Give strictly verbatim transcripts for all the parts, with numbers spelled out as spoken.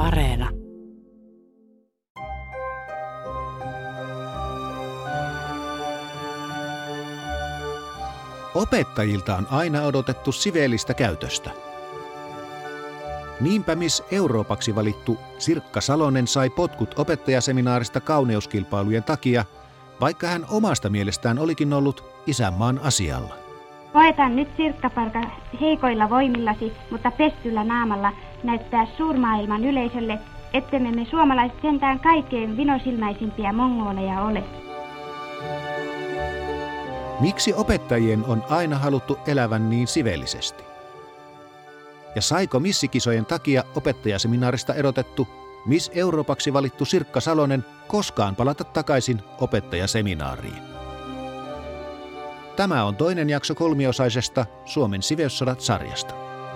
Areena. Opettajilta on aina odotettu siveellistä käytöstä. Niinpä Miss Euroopaksi valittu Sirkka Salonen sai potkut opettajaseminaarista kauneuskilpailujen takia, vaikka hän omasta mielestään olikin ollut isänmaan asialla. Koetan nyt Sirkka-Parka heikoilla voimillasi, mutta pestyllä naamalla näyttää suurmaailman yleisölle, ettemme me suomalaiset sentään kaikkein vinosilmäisimpiä mongoleja ole. Miksi opettajien on aina haluttu elävän niin siveellisesti? Ja saiko missikisojen takia opettajaseminaarista erotettu Miss Euroopaksi valittu Sirkka Salonen koskaan palata takaisin opettajaseminaariin? Tämä on toinen jakso kolmiosaisesta Suomen siveyssodat-sarjasta.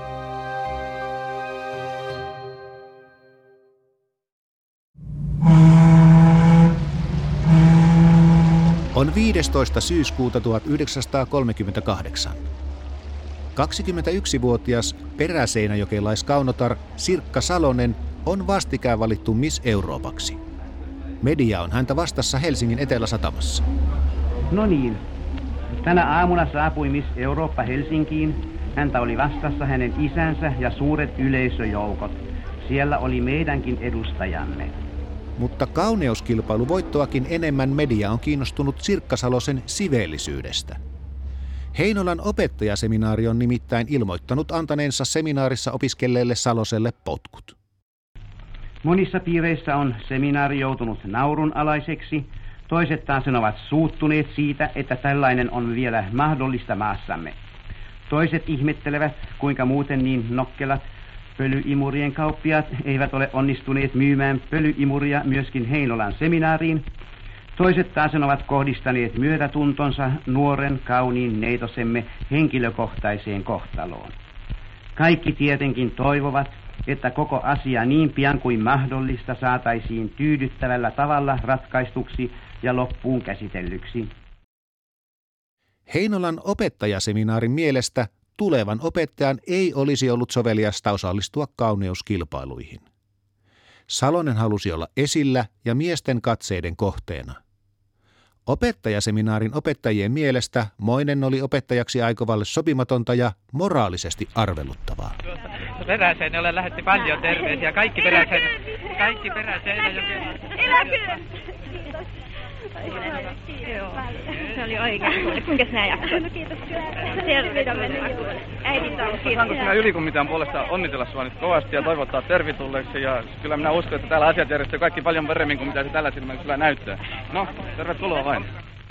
On viidestoista syyskuuta tuhatyhdeksänsataakolmekymmentäkahdeksan. kaksikymmentäyksivuotias peräseinäjokelaiskaunotar Sirkka Salonen on vastikään valittu Miss Euroopaksi. Media on häntä vastassa Helsingin Eteläsatamassa. No niin, tänä aamuna saapui Miss Eurooppa Helsinkiin. Häntä oli vastassa hänen isänsä ja suuret yleisöjoukot. Siellä oli meidänkin edustajamme. Mutta kauneuskilpailuvoittoakin enemmän media on kiinnostunut Sirkka Salosen siveellisyydestä. Heinolan opettajaseminaari on nimittäin ilmoittanut antaneensa seminaarissa opiskelleelle Saloselle potkut. Monissa piireissä on seminaari joutunut naurunalaiseksi. Toiset taas ovat suuttuneet siitä, että tällainen on vielä mahdollista maassamme. Toiset ihmettelevät, kuinka muuten niin nokkelat pölyimurien kauppiaat eivät ole onnistuneet myymään pölyimuria myöskin Heinolan seminaariin. Toiset taas ovat kohdistaneet myötätuntonsa nuoren kauniin neitosemme henkilökohtaiseen kohtaloon. Kaikki tietenkin toivovat, että koko asia niin pian kuin mahdollista saataisiin tyydyttävällä tavalla ratkaistuksi ja loppuun käsitellyksi. Heinolan opettajaseminaarin mielestä tulevan opettajan ei olisi ollut soveliasta osallistua kauneuskilpailuihin. Salonen halusi olla esillä ja miesten katseiden kohteena. Opettajaseminaarin opettajien mielestä moinen oli opettajaksi aikovalle sopimatonta ja moraalisesti arveluttavaa. Peräseinäjoelle lähetti paljon terveisiä. Kaikki Peräseinäjoelle. Kaikki Peräseinäjoelle. Eläköön! Joo, se oli oikein. Kuinka sinä jaksoit? No kiitos. Terveitä äidin tautiin. Saanko sinä Ylikomitean puolesta onnitella sinua nyt kovasti ja toivottaa tervetulleeksi. Ja kyllä minä uskon, että täällä asiat järjestyy kaikki paljon paremmin kuin mitä se tällä silmällä kyllä näyttää. No, tervetuloa vain.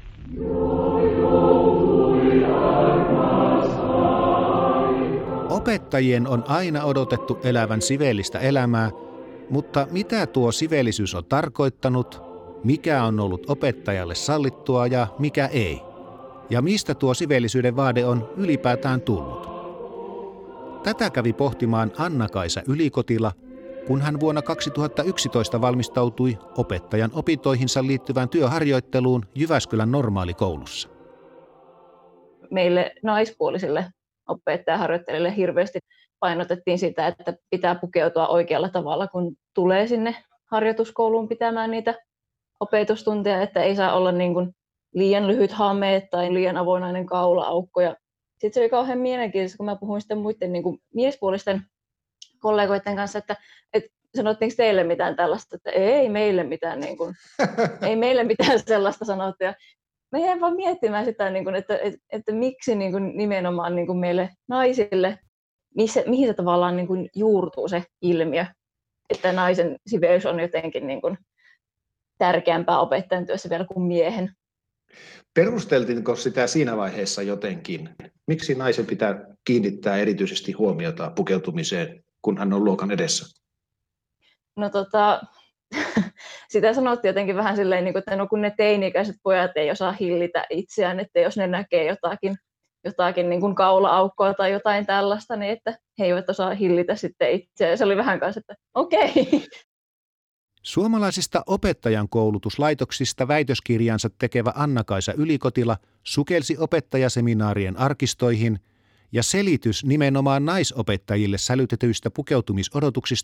Opettajien on aina odotettu elävän siveellistä elämää, mutta mitä tuo siveellisyys on tarkoittanut, mikä on ollut opettajalle sallittua ja mikä ei? Ja mistä tuo siveellisyyden vaade on ylipäätään tullut? Tätä kävi pohtimaan Anna-Kaisa Ylikotila, kun hän vuonna kaksituhattayksitoista valmistautui opettajan opintoihinsa liittyvään työharjoitteluun Jyväskylän normaalikoulussa. Meille naispuolisille opettajaharjoittelijoille hirveästi painotettiin sitä, että pitää pukeutua oikealla tavalla, kun tulee sinne harjoituskouluun pitämään niitä opetustunteja, että ei saa olla niin kuin liian lyhyt hame tai liian avoinainen kaula-aukko. Sitten se oli kauhean mielenkiintoista, kun mä puhuin sitten muiden niin kuin miespuolisten kollegoiden kanssa, että, että sanottiinko teille mitään tällaista, että ei meille mitään, niin kuin, ei meille mitään sellaista sanottu. Ja mä jäin vaan miettimään sitä, niin kuin, että, että, että miksi niin kuin nimenomaan niin kuin meille naisille, missä, mihin se tavallaan niin kuin juurtuu se ilmiö, että naisen siveys on jotenkin niin kuin tärkeämpää opettajan työssä vielä kuin miehen. Perusteltiinko sitä siinä vaiheessa jotenkin? Miksi naisen pitää kiinnittää erityisesti huomiota pukeutumiseen, kun hän on luokan edessä? No tota, sitä sanottiin jotenkin vähän silleen, että no kun ne teini-ikäiset pojat ei osaa hillitä itseään, että jos ne näkee jotakin, jotakin niin kuin kaula-aukkoa tai jotain tällaista, niin että he eivät osaa hillitä sitten itseään. Se oli vähän kanssa, että okei. Okay. Suomalaisista opettajan koulutuslaitoksista väitöskirjansa tekevä Anna-Kaisa Ylikotila sukelsi opettajaseminaarien arkistoihin ja selitys nimenomaan naisopettajille sälytetyistä pukeutumisodotuksista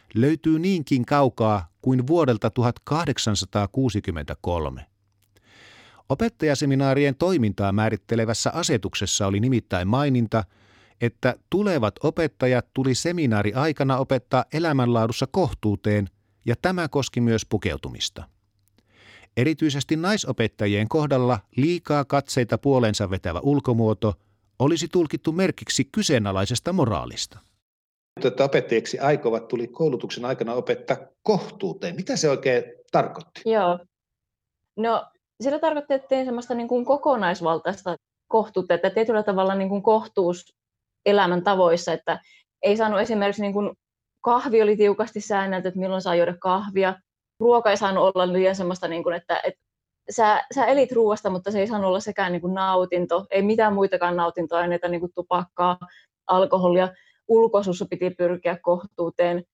löytyy niinkin kaukaa kuin vuodelta tuhatkahdeksansataakuusikymmentäkolme. Opettajaseminaarien toimintaa määrittelevässä asetuksessa oli nimittäin maininta, että tulevat opettajat tuli seminaariaikana opettaa elämänlaadussa kohtuuteen, ja tämä koski myös pukeutumista. Erityisesti naisopettajien kohdalla liikaa katseita puoleensa vetävä ulkomuoto olisi tulkittu merkiksi kyseenalaisesta moraalista. Että opettajiksi aikovat tuli koulutuksen aikana opettaa kohtuuteen. Mitä se oikein tarkoitti? Joo. No, sillä tarkoitettiin semmoista niin kuin kokonaisvaltaista kohtuutta, että tietyllä tavalla niin kuin kohtuus elämän tavoissa, että ei saanut esimerkiksi niin kuin kahvi oli tiukasti säännelty, että milloin saa juoda kahvia. Ruoka ei saanut olla liian semmoista, niin kuin, että, että sä, sä elit ruoasta, mutta se ei saanut olla sekään niin kuin nautinto. Ei mitään muitakaan nautintoaineita, niin kuin tupakkaa, alkoholia. Ulkoisuussa piti pyrkiä kohtuuteen.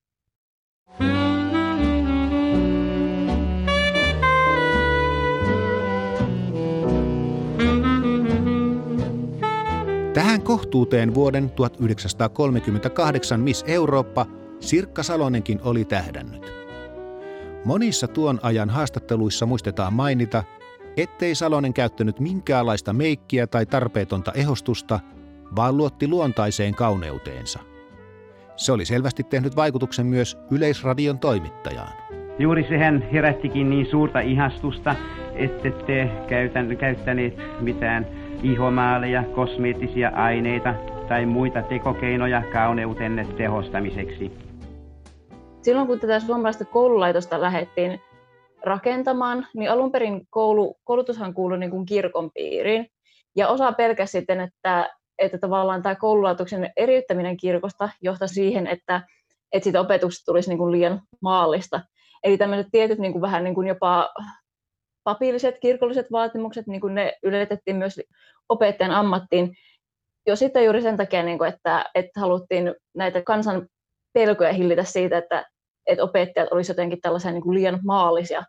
Tähän kohtuuteen vuoden tuhatyhdeksänsataakolmekymmentäkahdeksan Miss Eurooppa Sirkka Salonenkin oli tähdännyt. Monissa tuon ajan haastatteluissa muistetaan mainita, ettei Salonen käyttänyt minkäänlaista meikkiä tai tarpeetonta ehostusta, vaan luotti luontaiseen kauneuteensa. Se oli selvästi tehnyt vaikutuksen myös Yleisradion toimittajaan. Juuri sehän herättikin niin suurta ihastusta, ettette käytän, käyttäneet mitään ihomaaleja, kosmeettisia aineita tai muita tekokeinoja kauneutenne tehostamiseksi. Silloin kun tätä suomalaista koululaitosta lähdettiin rakentamaan, niin alun perin koulu, koulutushan kuului niin kuin kirkon piiriin. Ja osa pelkäsi sitten, että, että tavallaan tämä koululaitoksen eriyttäminen kirkosta johtaisi siihen, että, että siitä opetuksesta tulisi niin kuin liian maallista. Eli tämmöiset tietyt niin kuin vähän niin kuin jopa papilliset, kirkolliset vaatimukset, niin kuin ne yletettiin myös opettajan ammattiin. Jo sitten juuri sen takia, niin kuin, että, että haluttiin näitä kansan pelkoja hillitä siitä, että, että opettajat olisivat jotenkin tällaisia niin kuin liian maallisia.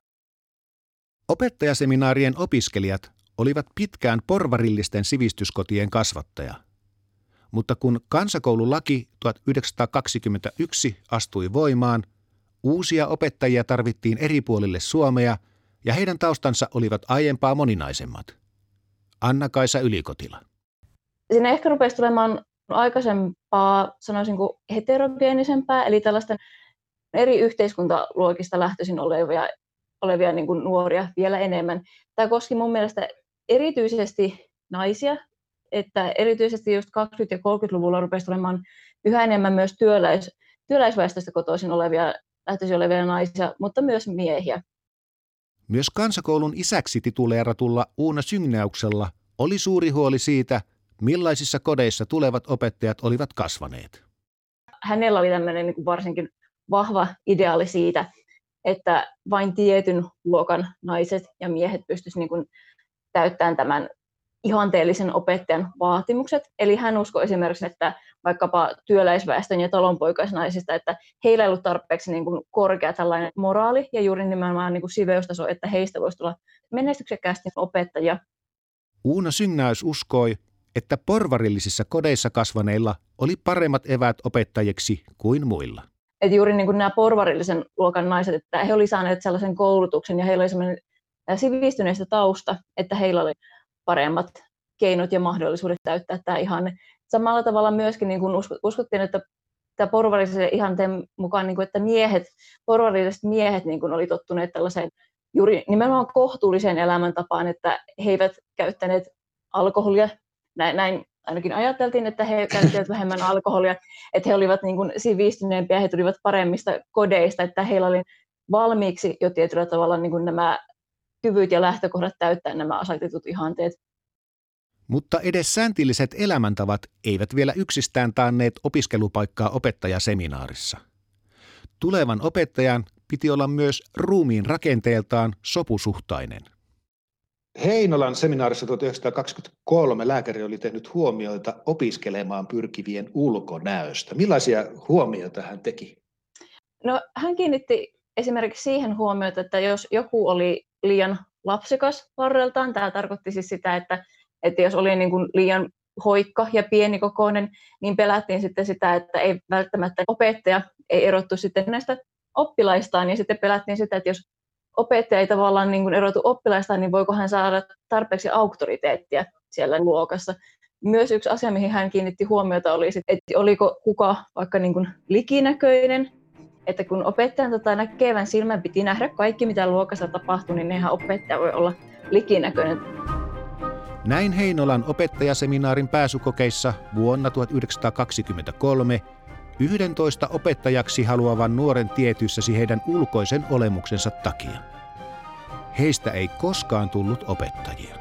Opettajaseminaarien opiskelijat olivat pitkään porvarillisten sivistyskotien kasvattaja. Mutta kun kansakoululaki tuhatyhdeksänsataakaksikymmentäyksi astui voimaan, uusia opettajia tarvittiin eri puolille Suomea ja heidän taustansa olivat aiempaa moninaisemmat. Anna-Kaisa Ylikotila. Siinä ehkä rupesi tulemaan aikaisempaa, sanoisin kuin heterogeenisempää, eli tällaisten eri yhteiskuntaluokista lähtöisin olevia, olevia niin kuin nuoria vielä enemmän. Tämä koski mun mielestä erityisesti naisia, että erityisesti just kaksikymmentä- ja kolmekymmentäluvulla rupesi tulemaan yhä enemmän myös työläis, työläisväestöstä kotoisin olevia, lähtöisin olevia naisia, mutta myös miehiä. Myös kansakoulun isäksi tituleeratulla Uuna Syngnäuksella oli suuri huoli siitä, millaisissa kodeissa tulevat opettajat olivat kasvaneet. Hänellä oli tämmöinen niin kuin varsinkin vahva ideaali siitä, että vain tietyn luokan naiset ja miehet pystyisivät niin kuin täyttämään tämän ihanteellisen opettajan vaatimukset. Eli hän uskoi esimerkiksi, että vaikkapa työläisväestön ja talonpoikaisnaisista, että heillä ei ollut tarpeeksi niin kuin korkea tällainen moraali ja juuri nimenomaan niin kuin siveystaso, että heistä voisi tulla menestyksekkäästi opettajia. Uuna Syngnäys uskoi, että porvarillisissa kodeissa kasvaneilla oli paremmat eväät opettajiksi kuin muilla. Että juuri niin kuin nämä porvarillisen luokan naiset, että he olivat saaneet sellaisen koulutuksen ja heillä oli sellainen sivistyneistä tausta, että heillä oli paremmat keinot ja mahdollisuudet täyttää tämä ihanne. Samalla tavalla myöskin niin kuin uskottiin, että tämä porvarillisen ihanteen mukaan, niin kuin, että miehet, porvarilliset miehet niin kuin oli tottuneet tällaiseen juuri nimenomaan kohtuulliseen elämäntapaan, että he eivät käyttäneet alkoholia. Näin, näin ainakin ajateltiin, että he käyttivät vähemmän alkoholia, että he olivat niin kuin sivistyneempiä, he tulivat paremmista kodeista, että heillä oli valmiiksi jo tietyllä tavalla niin kuin nämä kyvyt ja lähtökohdat täyttää nämä asetetut ihanteet. Mutta edes sääntilliset elämäntavat eivät vielä yksistään taanneet opiskelupaikkaa opettajaseminaarissa. Tulevan opettajan piti olla myös ruumiin rakenteeltaan sopusuhtainen. Heinolan seminaarissa tuhatyhdeksänsataakaksikymmentäkolme lääkäri oli tehnyt huomioita opiskelemaan pyrkivien ulkonäöstä. Millaisia huomioita hän teki? No, hän kiinnitti esimerkiksi siihen huomiota, että jos joku oli liian lapsikas varreltaan, tämä tarkoitti siis sitä, että, että jos oli niin kuin liian hoikka ja pienikokoinen, niin pelättiin sitten sitä, että ei välttämättä opettaja ei erottu sitten näistä oppilaistaan, niin sitten pelättiin sitä, että jos opettaja ei tavallaan niin kuin erotu oppilaistaan, niin voiko hän saada tarpeeksi auktoriteettia siellä luokassa. Myös yksi asia, mihin hän kiinnitti huomiota, oli, että oliko kuka vaikka niin kuin likinäköinen, että kun opettajan tota näkevän silmän piti nähdä kaikki, mitä luokassa tapahtui, niin eihän opettaja voi olla likinäköinen. Näin Heinolan opettajaseminaarin pääsykokeissa vuonna tuhatyhdeksänsataakaksikymmentäkolme yhdentoista opettajaksi haluavan nuoren tietyssäsi heidän ulkoisen olemuksensa takia. Heistä ei koskaan tullut opettajia.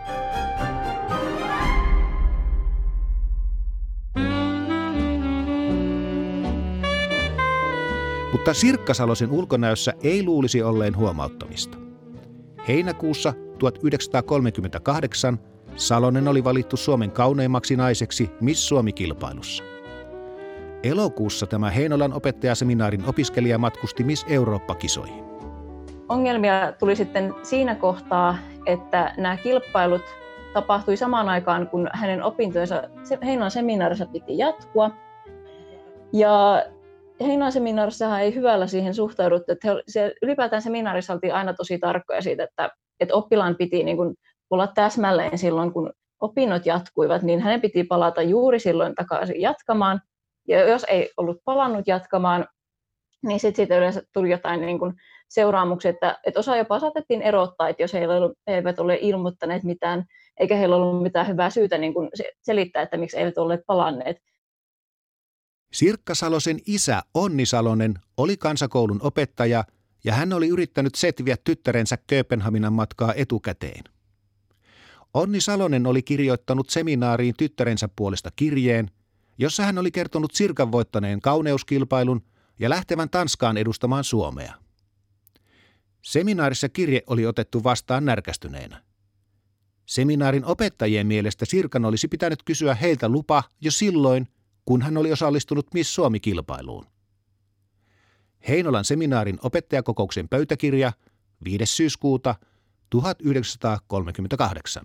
Mutta Sirkka Salosen ulkonäössä ei luulisi olleen huomauttamista. Heinäkuussa tuhatyhdeksänsataakolmekymmentäkahdeksan Salonen oli valittu Suomen kauneimmaksi naiseksi Miss Suomi-kilpailussa. Elokuussa tämä Heinolan opettajaseminaarin opiskelija matkusti Miss Eurooppa-kisoihin. Ongelmia tuli sitten siinä kohtaa, että nämä kilpailut tapahtui samaan aikaan, kun hänen opintojensa Heinolan seminaarissa piti jatkua. Ja Heinolan seminaarissahan ei hyvällä siihen suhtauduttu. Että he, ylipäätään seminaarissa oltiin aina tosi tarkkoja siitä, että, että oppilaan piti niin kuin olla täsmälleen silloin, kun opinnot jatkuivat, niin hänen piti palata juuri silloin takaisin jatkamaan. Ja jos ei ollut palannut jatkamaan, niin sitten siitä yleensä tuli jotain niin kuin seuraamuksia, että, että osa jopa saatettiin erottaa, että jos he eivät ole ilmoittaneet mitään, eikä heillä ollut mitään hyvää syytä niin kuin selittää, että miksi eivät olleet palanneet. Sirkka Salosen isä Onni Salonen oli kansakoulun opettaja ja hän oli yrittänyt setviä tyttärensä Kööpenhaminan matkaa etukäteen. Onni Salonen oli kirjoittanut seminaariin tyttärensä puolesta kirjeen, jossa hän oli kertonut Sirkan voittaneen kauneuskilpailun ja lähtevän Tanskaan edustamaan Suomea. Seminaarissa kirje oli otettu vastaan närkästyneenä. Seminaarin opettajien mielestä Sirkan olisi pitänyt kysyä heiltä lupa jo silloin, kun hän oli osallistunut Miss Suomi-kilpailuun. Heinolan seminaarin opettajakokouksen pöytäkirja viides syyskuuta tuhatyhdeksänsataakolmekymmentäkahdeksan.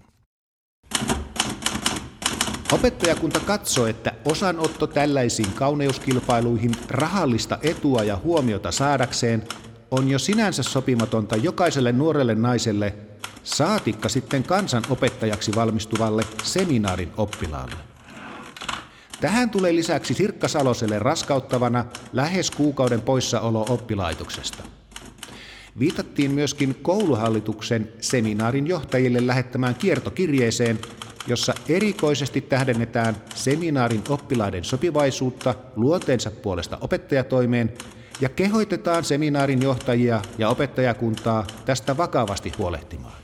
Opettajakunta katsoi, että osanotto tällaisiin kauneuskilpailuihin rahallista etua ja huomiota saadakseen on jo sinänsä sopimatonta jokaiselle nuorelle naiselle, saatikka sitten kansanopettajaksi valmistuvalle seminaarin oppilaalle. Tähän tulee lisäksi Sirkka Saloselle raskauttavana lähes kuukauden poissaolo oppilaitoksesta. Viitattiin myöskin kouluhallituksen seminaarin johtajille lähettämään kiertokirjeeseen, jossa erikoisesti tähdennetään seminaarin oppilaiden sopivaisuutta luonteensa puolesta opettajatoimeen ja kehoitetaan seminaarin johtajia ja opettajakuntaa tästä vakavasti huolehtimaan.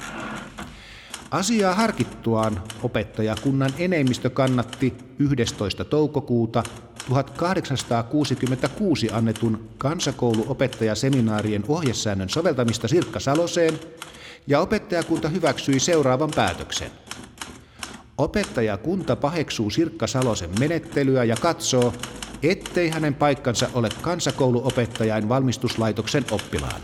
Asiaa harkittuaan opettajakunnan enemmistö kannatti yhdestoista toukokuuta tuhatkahdeksansataakuusikymmentäkuusi annetun kansakouluopettajaseminaarien ohjesäännön soveltamista Sirkka Saloseen ja opettajakunta hyväksyi seuraavan päätöksen. Opettajakunta paheksuu Sirkka Salosen menettelyä ja katsoo, ettei hänen paikkansa ole kansakouluopettajain valmistuslaitoksen oppilaana.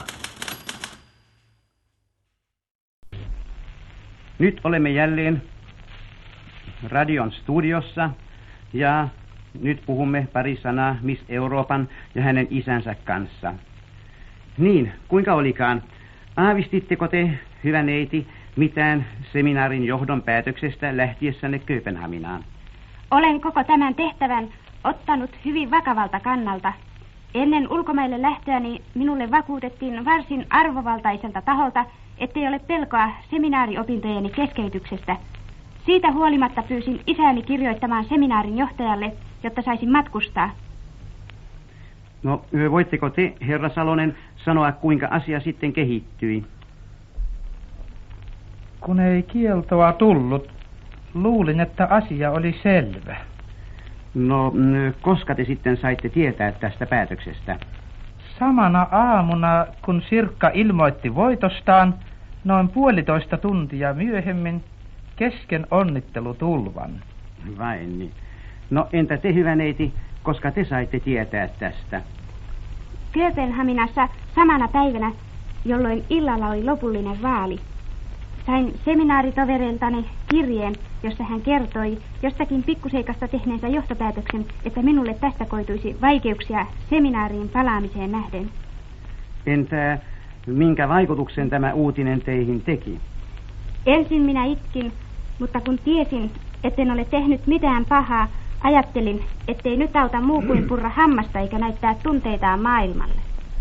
Nyt olemme jälleen radion studiossa ja nyt puhumme pari sanaa Miss Euroopan ja hänen isänsä kanssa. Niin, kuinka olikaan? Aavistitteko te, hyvä neiti, mitään seminaarin johdon päätöksestä lähtiessänne Kööpenhaminaan? Olen koko tämän tehtävän ottanut hyvin vakavalta kannalta. Ennen ulkomaille lähtöäni minulle vakuutettiin varsin arvovaltaiselta taholta, ettei ole pelkoa seminaariopintojeni keskeytyksestä. Siitä huolimatta pyysin isäni kirjoittamaan seminaarin johtajalle, jotta saisin matkustaa. No, voitteko te, herra Salonen, sanoa, kuinka asia sitten kehittyi? Kun ei kieltoa tullut, luulin, että asia oli selvä. No, koska te sitten saitte tietää tästä päätöksestä? Samana aamuna, kun Sirkka ilmoitti voitostaan, noin puolitoista tuntia myöhemmin kesken onnittelutulvan. Vain niin. No entä te, hyvä neiti, koska te saitte tietää tästä? Kööpenhaminassa samana päivänä, jolloin illalla oli lopullinen vaali. Sain seminaaritovereiltani kirjeen, jossa hän kertoi jostakin pikkuseikasta tehneensä johtopäätöksen, että minulle tästä koituisi vaikeuksia seminaariin palaamiseen nähden. Entä minkä vaikutuksen tämä uutinen teihin teki? Ensin minä itkin, mutta kun tiesin, etten ole tehnyt mitään pahaa, ajattelin, ettei nyt auta muu kuin purra hammasta eikä näyttää tunteitaan maailmalle.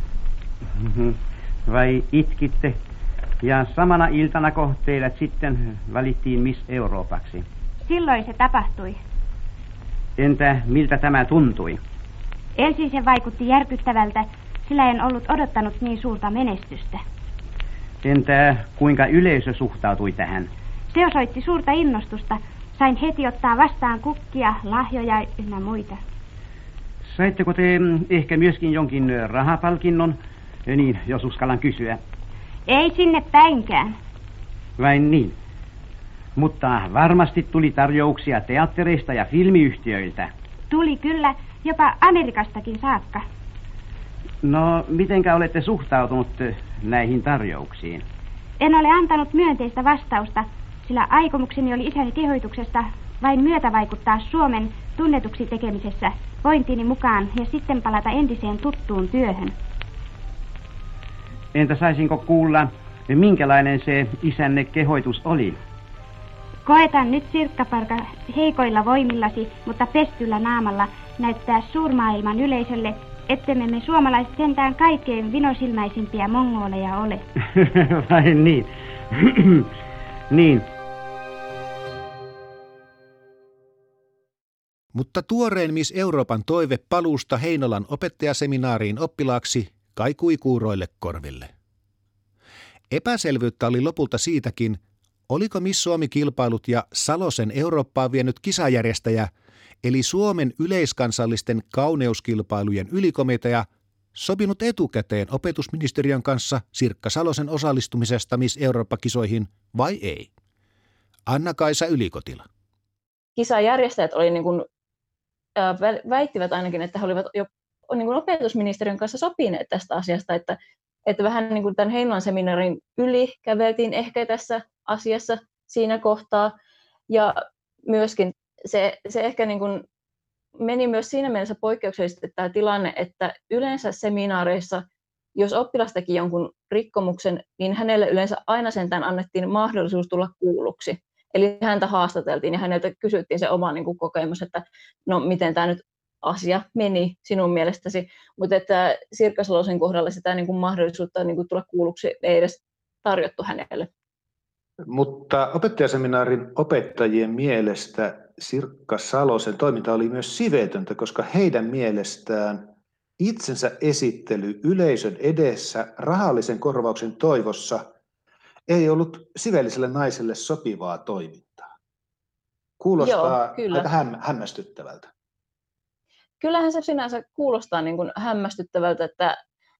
Vai itkitte? Ja samana iltana teidät sitten valittiin Miss Euroopaksi. Silloin se tapahtui. Entä miltä tämä tuntui? Ensin se vaikutti järkyttävältä, sillä en ollut odottanut niin suurta menestystä. Entä kuinka yleisö suhtautui tähän? Se osoitti suurta innostusta. Sain heti ottaa vastaan kukkia, lahjoja ynnä muita. Saitteko te ehkä myöskin jonkin rahapalkinnon? Niin, jos uskallan kysyä. Ei sinne päinkään. Vai niin? Mutta varmasti tuli tarjouksia teattereista ja filmiyhtiöiltä. Tuli kyllä, jopa Amerikastakin saakka. No, mitenkä olette suhtautunut näihin tarjouksiin? En ole antanut myönteistä vastausta, sillä aikomukseni oli isäni kehoituksesta vain myötävaikuttaa Suomen tunnetuksi tekemisessä vointini mukaan ja sitten palata entiseen tuttuun työhön. Entä saisinko kuulla, minkälainen se isänne kehoitus oli? Koetan nyt, Sirkkaparka, heikoilla voimillasi, mutta pestyllä naamalla näyttää suurmaailman yleisölle, ettemme me suomalaiset sentään kaikkein vinosilmäisimpiä mongoleja ole. Vai niin? Niin. Mutta tuorein Miss Euroopan toive paluusta Heinolan opettajaseminaariin oppilaaksi kaikui kuuroille korville. Epäselvyyttä oli lopulta siitäkin, oliko Miss Suomi-kilpailut ja Salosen Eurooppaa vienyt kisajärjestäjä, eli Suomen yleiskansallisten kauneuskilpailujen ylikomitea, sopinut etukäteen opetusministeriön kanssa Sirkka Salosen osallistumisesta Miss Eurooppa-kisoihin vai ei? Anna-Kaisa Ylikotila. Kisajärjestäjät oli niin kuin, äh, väittivät ainakin, että he olivat jo niin kuin opetusministeriön kanssa sopineet tästä asiasta, että, että vähän niin kuin tämän Heinolan seminaarin yli käveltiin ehkä tässä asiassa siinä kohtaa. Ja myöskin se, se ehkä niin kuin meni myös siinä mielessä poikkeuksellisesti tämä tilanne, että yleensä seminaareissa, jos oppilas teki jonkun rikkomuksen, niin hänelle yleensä aina sentään annettiin mahdollisuus tulla kuulluksi. Eli häntä haastateltiin ja häneltä kysyttiin se oma niin kuin kokemus, että no miten tämä nyt asia meni sinun mielestäsi, mutta että Sirkka Salosen kohdalla sitä niin kuin mahdollisuutta niin kuin tulla kuulluksi ei edes tarjottu hänelle. Mutta opettajaseminaarin opettajien mielestä Sirkka Salosen toiminta oli myös siveetöntä, koska heidän mielestään itsensä esittely yleisön edessä rahallisen korvauksen toivossa ei ollut siveelliselle naiselle sopivaa toimintaa. Kuulostaa Joo, aika häm- hämmästyttävältä. Kyllähän se sinänsä kuulostaa niin kuin hämmästyttävältä, että,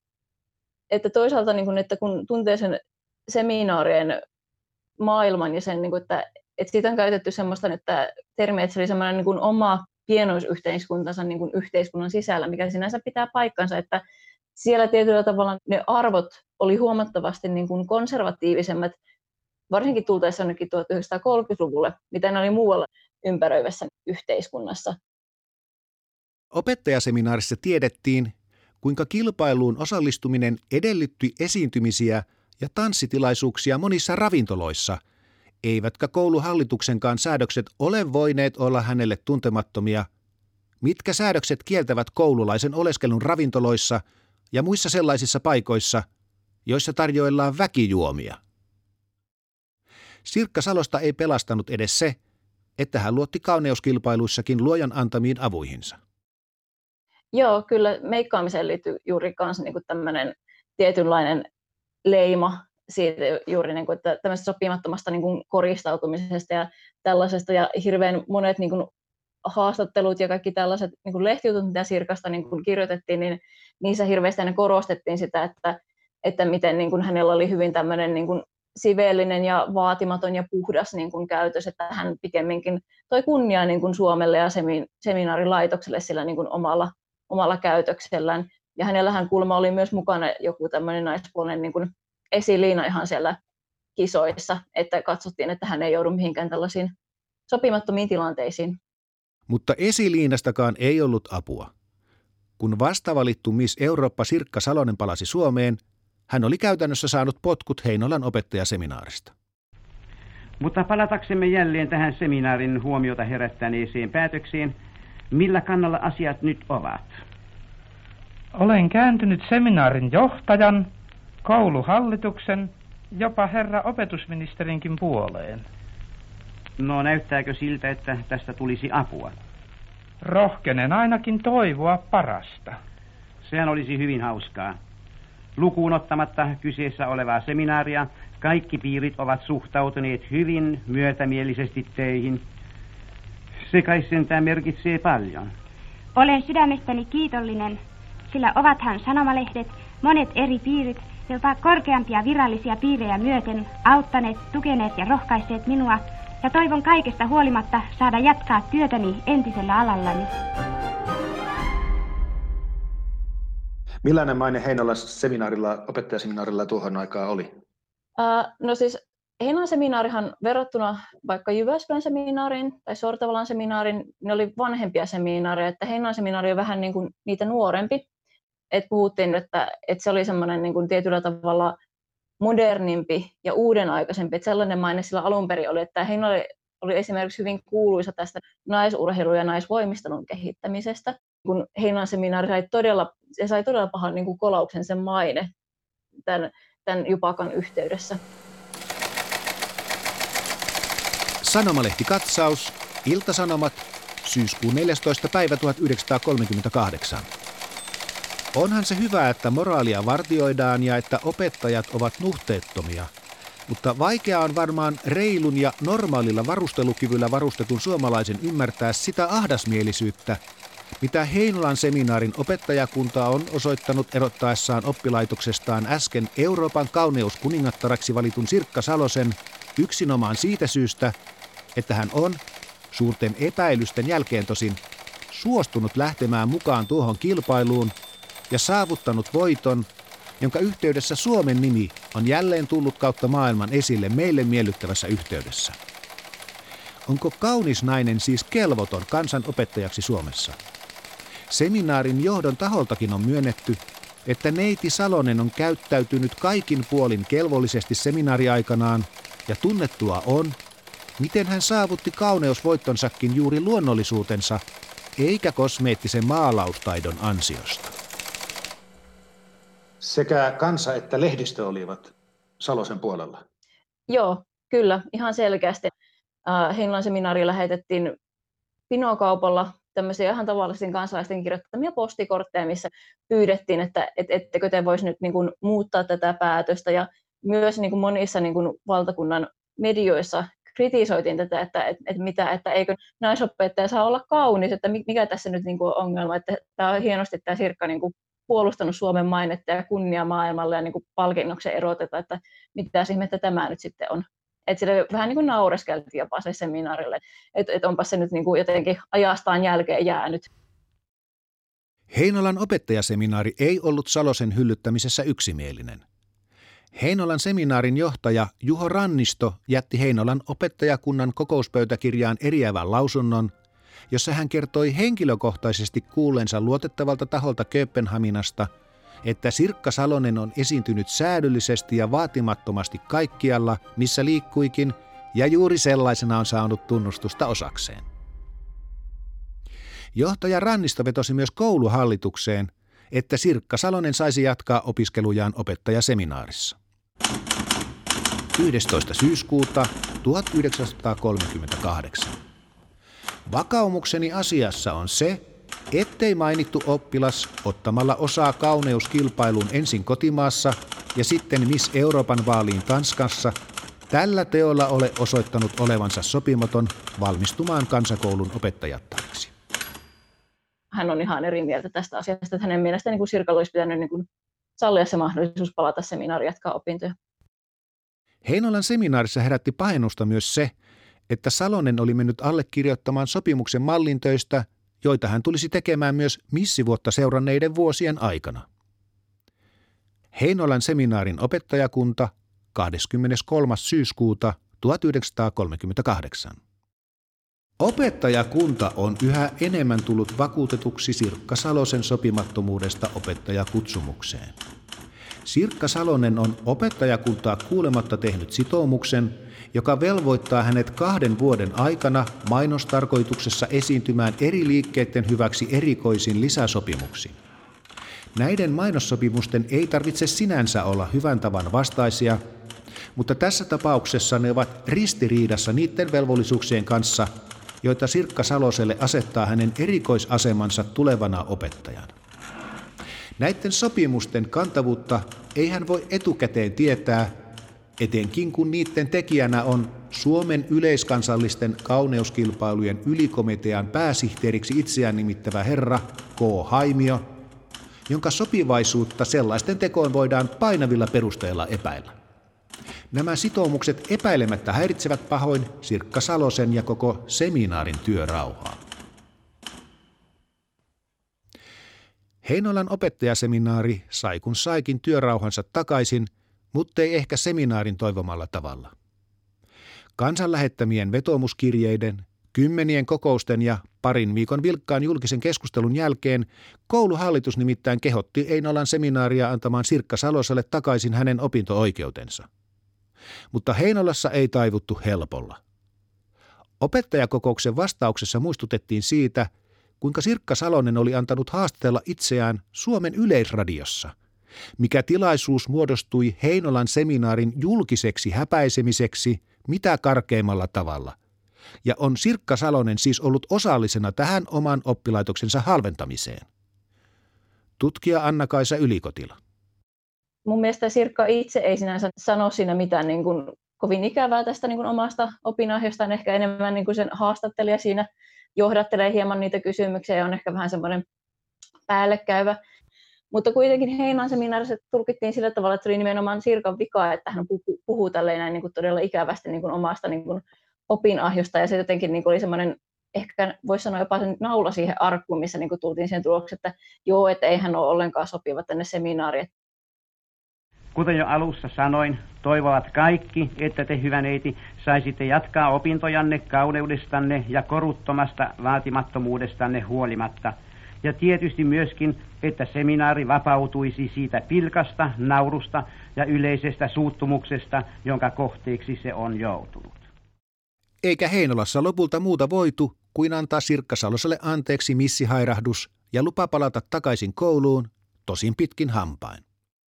että toisaalta niin kuin, että kun tuntee sen seminaarien maailman ja sen, niin kuin, että, että siitä on käytetty semmoista että termiä, että se oli semmoinen niin kuin oma pienoisyhteiskuntansa niin kuin yhteiskunnan sisällä, mikä sinänsä pitää paikkansa, että siellä tietyllä tavalla ne arvot oli huomattavasti niin kuin konservatiivisemmat, varsinkin tultaessa jonnekin tuhatyhdeksänsataakolmekymmentäluvulle, mitä ne oli muualla ympäröivässä yhteiskunnassa. Opettajaseminaarissa tiedettiin, kuinka kilpailuun osallistuminen edellytti esiintymisiä ja tanssitilaisuuksia monissa ravintoloissa, eivätkä kouluhallituksenkaan säädökset ole voineet olla hänelle tuntemattomia, mitkä säädökset kieltävät koululaisen oleskelun ravintoloissa ja muissa sellaisissa paikoissa, joissa tarjoillaan väkijuomia. Sirkka Salosta ei pelastanut edes se, että hän luotti kauneuskilpailuissakin luojan antamiin avuihinsa. Joo, kyllä meikkaamiseen liittyy juuri myös niin tämmöinen tietynlainen leima siitä juuri, niin kuin, että tämmöisestä sopimattomasta niin kuin koristautumisesta ja tällaisesta. Ja hirveän monet niin kuin haastattelut ja kaikki tällaiset niin kuin lehtijutut, mitä Sirkasta niin kuin kirjoitettiin, niin niissä hirveästi aina korostettiin sitä, että, että miten niin kuin hänellä oli hyvin tämmöinen niin kuin siveellinen ja vaatimaton ja puhdas niin kuin käytös, että hän pikemminkin toi kunniaa niin kuin Suomelle ja seminaarilaitokselle sillä niin kuin omalla, omalla käytöksellään. Ja hänellähän kuulemma oli myös mukana joku tämmöinen naispuolinen niin kuin esiliina ihan siellä kisoissa, että katsottiin, että hän ei joudu mihinkään tällaisiin sopimattomiin tilanteisiin. Mutta esiliinastakaan ei ollut apua. Kun vastavalittu Miss Eurooppa Sirkka Salonen palasi Suomeen, hän oli käytännössä saanut potkut Heinolan opettajaseminaarista. Mutta palataksemme jälleen tähän seminaarin huomiota herättäneeseen päätökseen, millä kannalla asiat nyt ovat? Olen kääntynyt seminaarin johtajan, kouluhallituksen, jopa herra opetusministerinkin puoleen. No näyttääkö siltä, että tästä tulisi apua? Rohkenen ainakin toivoa parasta. Sehän olisi hyvin hauskaa. Lukuun ottamatta kyseessä olevaa seminaaria, kaikki piirit ovat suhtautuneet hyvin myötämielisesti teihin. Se kai sentään merkitsee paljon. Olen sydämestäni kiitollinen, sillä ovathan sanomalehdet, monet eri piirit, jopa korkeampia virallisia piirejä myöten auttaneet, tukeneet ja rohkaiseet minua, ja toivon kaikesta huolimatta saada jatkaa työtäni entisellä alallani. Millainen maine Heinolan seminaarilla, opettajaseminaarilla tuohon aikaan oli? Uh, no siis Heinolan seminaarihan verrattuna vaikka Jyväskylän seminaariin tai Sortavalan seminaariin, ne oli vanhempia seminaareja, että Heinolan seminaari on vähän niin kuin niitä nuorempi. Et puhuttiin, että, että se oli semmoinen niin kuin tietyllä tavalla modernimpi ja uudenaikaisempi, että sellainen maine sillä alun perin oli, että Heinola oli esimerkiksi hyvin kuuluisa tästä naisurheilun ja naisvoimistelun kehittämisestä, kun Heinolan seminaari sai todella, se sai todella pahan niin kuin kolauksen sen maine tämän, tämän Jupakan yhteydessä. Sanomalehti Katsaus, Ilta-Sanomat, syyskuun neljästoista päivä tuhatyhdeksänsataakolmekymmentäkahdeksan. Onhan se hyvä, että moraalia vartioidaan ja että opettajat ovat nuhteettomia, mutta vaikea on varmaan reilun ja normaalilla varustelukyvyllä varustetun suomalaisen ymmärtää sitä ahdasmielisyyttä, mitä Heinolan seminaarin opettajakunta on osoittanut erottaessaan oppilaitoksestaan äsken Euroopan kauneuskuningattaraksi valitun Sirkka Salosen yksinomaan siitä syystä, että hän on, suurten epäilysten jälkeen tosin, suostunut lähtemään mukaan tuohon kilpailuun ja saavuttanut voiton, jonka yhteydessä Suomen nimi on jälleen tullut kautta maailman esille meille miellyttävässä yhteydessä. Onko kaunis nainen siis kelvoton kansanopettajaksi Suomessa? Seminaarin johdon taholtakin on myönnetty, että neiti Salonen on käyttäytynyt kaikin puolin kelvollisesti seminaariaikanaan ja tunnettua on, miten hän saavutti kauneusvoittonsakin juuri luonnollisuutensa eikä kosmeettisen maalaustaidon ansiosta. Sekä kansa että lehdistö olivat Salosen puolella. Joo, kyllä, ihan selkeästi. Heinolan seminaariin lähetettiin pinokaupalla tämmöisiä ihan tavallisten kansalaisten kirjoittamia postikortteja, missä pyydettiin, että et, ettekö te voisi nyt niin kuin muuttaa tätä päätöstä. Ja myös niin kuin monissa niin kuin valtakunnan medioissa kritisoitiin tätä, että, että, että, mitä, että eikö naisopettaja saa olla kaunis, että mikä tässä nyt niin kuin on ongelma. Että tämä on hienosti tämä Sirkka niin kuin puolustanut Suomen mainetta ja kunnia maailmalle ja niin kuin palkinnoksen eroteta, että mitä ihmettä tämä nyt sitten on. Että sille vähän niin kuin naureskeltiin jopa se seminaarille, että et onpa se nyt niin kuin jotenkin ajastaan jälkeen jäänyt. Heinolan opettajaseminaari ei ollut Salosen hyllyttämisessä yksimielinen. Heinolan seminaarin johtaja Juho Rannisto jätti Heinolan opettajakunnan kokouspöytäkirjaan eriävän lausunnon, jossa hän kertoi henkilökohtaisesti kuulleensa luotettavalta taholta Kööpenhaminasta, että Sirkka Salonen on esiintynyt säädyllisesti ja vaatimattomasti kaikkialla, missä liikkuikin, ja juuri sellaisena on saanut tunnustusta osakseen. Johtaja Rannisto vetosi myös kouluhallitukseen, että Sirkka Salonen saisi jatkaa opiskelujaan opettajaseminaarissa. yhdestoista syyskuuta tuhatyhdeksänsataakolmekymmentäkahdeksan. Vakaumukseni asiassa on se, ettei mainittu oppilas ottamalla osaa kauneuskilpailuun ensin kotimaassa ja sitten Miss Euroopan vaaliin Tanskassa tällä teolla ole osoittanut olevansa sopimaton valmistumaan kansakoulun opettajattajaksi. Hän on ihan eri mieltä tästä asiasta, että hänen mielestään niin kuin Sirkalla olisi pitänyt niin kuin sallia se mahdollisuus palata seminaariin jatkaa opintoja. Heinolan seminaarissa herätti pahennusta myös se, että Salonen oli mennyt allekirjoittamaan sopimuksen mallintöistä, joita hän tulisi tekemään myös missivuotta seuranneiden vuosien aikana. Heinolan seminaarin opettajakunta kahdeskymmeneskolmas syyskuuta tuhatyhdeksänsataakolmekymmentäkahdeksan. Opettajakunta on yhä enemmän tullut vakuutetuksi Sirkka Salosen sopimattomuudesta opettajakutsumukseen. Sirkka Salonen on opettajakuntaa kuulematta tehnyt sitoumuksen, joka velvoittaa hänet kahden vuoden aikana mainostarkoituksessa esiintymään eri liikkeiden hyväksi erikoisin lisäsopimuksiin. Näiden mainossopimusten ei tarvitse sinänsä olla hyvän tavan vastaisia, mutta tässä tapauksessa ne ovat ristiriidassa niiden velvollisuuksien kanssa, joita Sirkka Saloselle asettaa hänen erikoisasemansa tulevana opettajana. Näiden sopimusten kantavuutta ei hän voi etukäteen tietää, etenkin kun niiden tekijänä on Suomen yleiskansallisten kauneuskilpailujen ylikomitean pääsihteeriksi itseään nimittävä herra K. Haimio, jonka sopivaisuutta sellaisten tekoon voidaan painavilla perusteilla epäillä. Nämä sitoumukset epäilemättä häiritsevät pahoin Sirkka Salosen ja koko seminaarin työrauhaa. Heinolan opettajaseminaari sai kun saikin työrauhansa takaisin, mutta ei ehkä seminaarin toivomalla tavalla. Kansan lähettämien vetoomuskirjeiden, kymmenien kokousten ja parin viikon vilkkaan julkisen keskustelun jälkeen kouluhallitus nimittäin kehotti Heinolan seminaaria antamaan Sirkka Saloselle takaisin hänen opinto-oikeutensa. Mutta Heinolassa ei taivuttu helpolla. Opettajakokouksen vastauksessa muistutettiin siitä, kuinka Sirkka Salonen oli antanut haastatella itseään Suomen Yleisradiossa, mikä tilaisuus muodostui Heinolan seminaarin julkiseksi häpäisemiseksi mitä karkeimmalla tavalla, ja on Sirkka Salonen siis ollut osallisena tähän oman oppilaitoksensa halventamiseen. Tutkija Anna-Kaisa Ylikotila. Mun mielestä Sirkka itse ei sinänsä sano siinä mitään niin kuin kovin ikävää tästä niin kuin omasta opinahjostaan, ehkä enemmän niin kuin sen haastattelija siinä johdattelee hieman niitä kysymyksiä ja on ehkä vähän semmoinen päällekäyvä. Mutta kuitenkin Heinolan seminaarissa tulkittiin sillä tavalla, että se oli nimenomaan Sirkan vika, että hän puhuu, puhuu tälleen näin niin kuin todella ikävästi niin kuin omasta niin kuin opinahjosta, ja se jotenkin niin kuin oli semmoinen, ehkä voisi sanoa jopa sen naula siihen arkkuun, missä niin kuin tultiin siihen tulokseen, että joo, että ei hän ole ollenkaan sopiva tänne seminaariin. Kuten jo alussa sanoin, toivovat kaikki, että te, hyvä neiti, saisitte jatkaa opintojanne kauneudestanne ja koruttomasta vaatimattomuudestanne huolimatta. Ja tietysti myöskin, että seminaari vapautuisi siitä pilkasta, naurusta ja yleisestä suuttumuksesta, jonka kohteeksi se on joutunut. Eikä Heinolassa lopulta muuta voitu kuin antaa Sirkka Saloselle anteeksi missihaiраhdus ja lupa palata takaisin kouluun, tosin pitkin hampain.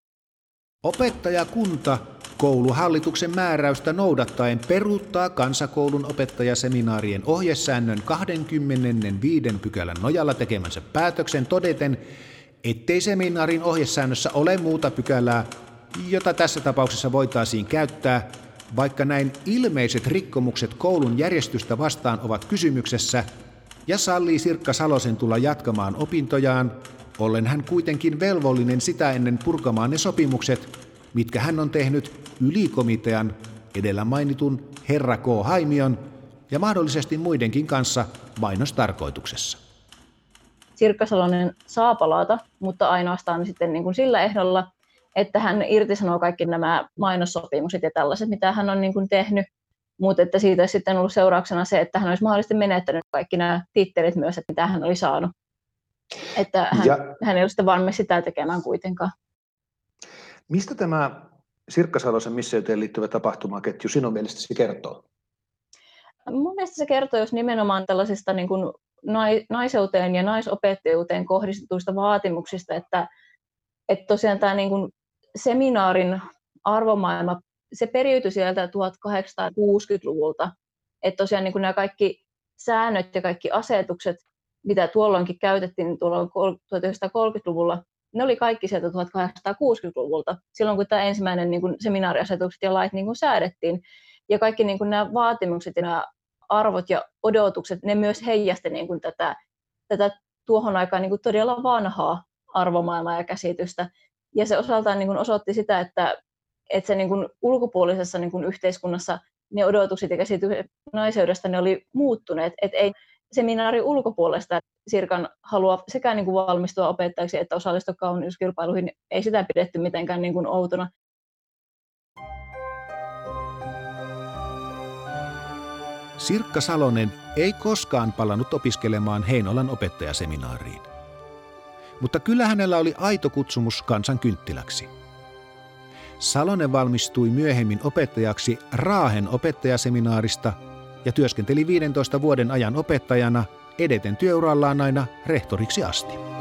Opettajakunta kouluhallituksen määräystä noudattaen peruuttaa kansakoulun opettajaseminaarien ohjesäännön kaksikymmentäviisi pykälän nojalla tekemänsä päätöksen todeten, ettei seminaarin ohjesäännössä ole muuta pykälää, jota tässä tapauksessa voitaisiin käyttää, vaikka näin ilmeiset rikkomukset koulun järjestystä vastaan ovat kysymyksessä, ja sallii Sirkka Salosen tulla jatkamaan opintojaan, ollen hän kuitenkin velvollinen sitä ennen purkamaan ne sopimukset, mitkä hän on tehnyt ylikomitean edellä mainitun herra K. Haimion ja mahdollisesti muidenkin kanssa mainostarkoituksessa. Sirkka Salonen saa palata, mutta ainoastaan sitten niin kuin sillä ehdolla, että hän irtisanoo kaikki nämä mainossopimukset ja tällaiset, mitä hän on niin kuin tehnyt, mutta että siitä olisi sitten ollut seurauksena se, että hän olisi mahdollisesti menettänyt kaikki nämä tittelit myös, että mitä hän oli saanut. Että hän, ja hän ei ole sitten valmis sitä tekemään kuitenkaan. Mistä tämä Sirkka Salosen misseyteen liittyvä tapahtumaketju sinun mielestäsi kertoo? Mun mielestä se kertoo jos nimenomaan tällaisista niin kuin naiseuteen ja naisopettajuuteen kohdistetuista vaatimuksista, että, että tosiaan tämä niin kuin seminaarin arvomaailma, se periytyi sieltä tuhatkahdeksansataakuusikymmentäluvulta, että tosiaan niin kuin nämä kaikki säännöt ja kaikki asetukset, mitä tuolloinkin käytettiin tuolla tuhatyhdeksänsataakolmekymmentäluvulla, ne oli kaikki sieltä tuhatkahdeksansataakuusikymmentäluvulta, silloin kun tämä ensimmäinen niin kuin seminaariasetukset ja lait niin kuin säädettiin. Ja kaikki niin kuin nämä vaatimukset ja nämä arvot ja odotukset, ne myös heijasti niin kuin tätä, tätä tuohon aikaan niin kuin todella vanhaa arvomaailmaa ja käsitystä. Ja se osaltaan niin kuin osoitti sitä, että, että se niin kuin ulkopuolisessa niin kuin yhteiskunnassa ne odotukset ja käsitykset naiseudesta ne oli muuttuneet. Että ei seminaarin ulkopuolesta Sirkan halua sekä niin kuin valmistua opettajaksi että osallistua kauneuskilpailuihin, ei sitä pidetty mitenkään niin kuin outona. Sirkka Salonen ei koskaan palannut opiskelemaan Heinolan opettajaseminaariin. Mutta kyllä hänellä oli aito kutsumus kansan kynttiläksi. Salonen valmistui myöhemmin opettajaksi Raahen opettajaseminaarista ja työskenteli viidentoista vuoden ajan opettajana, edeten työurallaan aina rehtoriksi asti.